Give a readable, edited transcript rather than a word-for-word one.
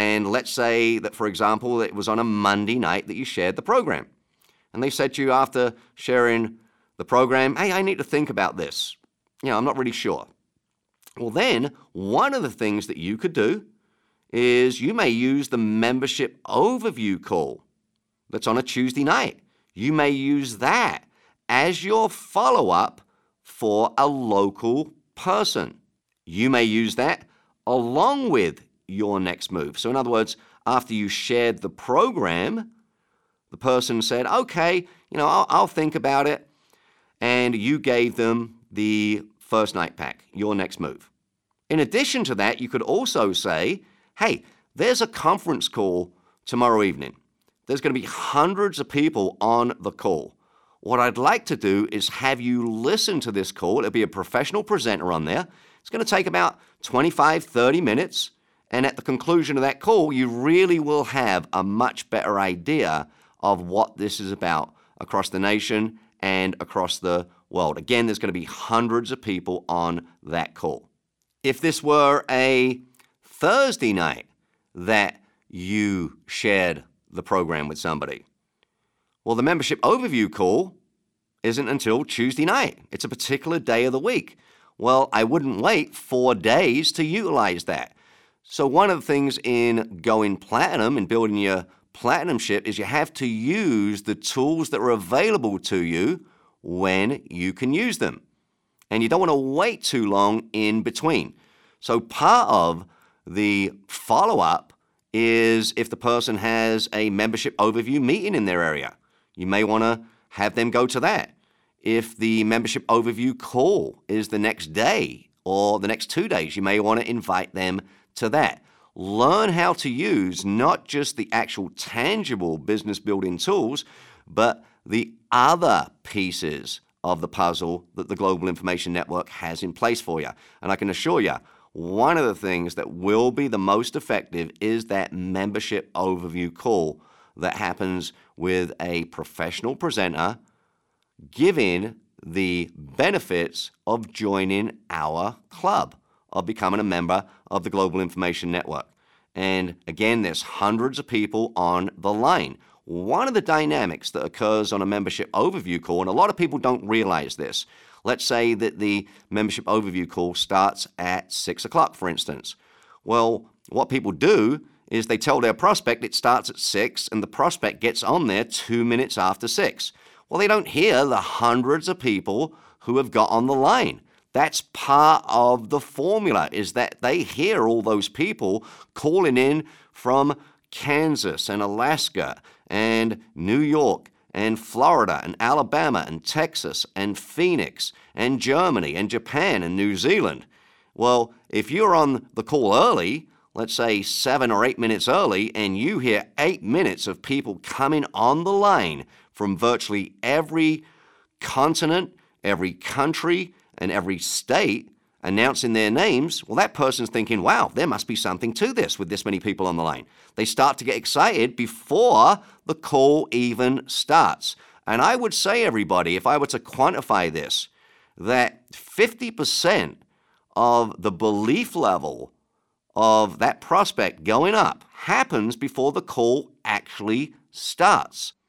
And let's say that, for example, it was on a Monday night that you shared the program. And they said to you after sharing the program, hey, I need to think about this. I'm not really sure. Well, then one of the things that you could do is you may use the membership overview call that's on a Tuesday night. You may use that as your follow-up for a local person. You may use that along with your next move. So in other words, after you shared the program, the person said, okay, I'll think about it. And you gave them the first night pack, your next move. In addition to that, you could also say, hey, there's a conference call tomorrow evening. There's going to be hundreds of people on the call. What I'd like to do is have you listen to this call. It'll be a professional presenter on there. It's going to take about 25, 30 minutes. And at the conclusion of that call, you really will have a much better idea of what this is about across the nation and across the world. Again, there's going to be hundreds of people on that call. If this were a Thursday night that you shared the program with somebody, well, the membership overview call isn't until Tuesday night. It's a particular day of the week. Well, I wouldn't wait 4 days to utilize that. So one of the things in going platinum and building your platinumship is you have to use the tools that are available to you when you can use them. And you don't want to wait too long in between. So part of the follow-up is if the person has a membership overview meeting in their area, you may want to have them go to that. If the membership overview call is the next day or the next 2 days, you may want to invite them to that. Learn how to use not just the actual tangible business building tools, but the other pieces of the puzzle that the Global Information Network has in place for you. And I can assure you, one of the things that will be the most effective is that membership overview call that happens with a professional presenter giving the benefits of joining our club, of becoming a member of the Global Information Network. And again, there's hundreds of people on the line. One of the dynamics that occurs on a membership overview call, and a lot of people don't realize this, let's say that the membership overview call starts at 6 o'clock, for instance. Well, what people do is they tell their prospect it starts at 6 and the prospect gets on there 2 minutes after 6. Well, they don't hear the hundreds of people who have got on the line. That's part of the formula, is that they hear all those people calling in from Kansas and Alaska and New York and Florida and Alabama and Texas and Phoenix and Germany and Japan and New Zealand. Well, if you're on the call early, let's say 7 or 8 minutes early, and you hear 8 minutes of people coming on the line from virtually every continent, every country, and every state announcing their names, well, that person's thinking, wow, there must be something to this with this many people on the line. They start to get excited before the call even starts. And I would say, everybody, if I were to quantify this, that 50% of the belief level of that prospect going up happens before the call actually starts.